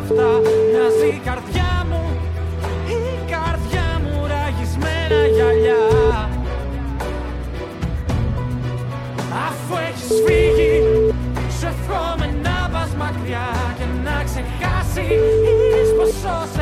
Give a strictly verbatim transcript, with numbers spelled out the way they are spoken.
αυτά μοιάζει η καρδιά μου, η καρδιά μου ραγισμένα γυαλιά. Αφού έχεις φύγει, σου εύχομαι να πας μακριά και να ξεχάσεις πως όσα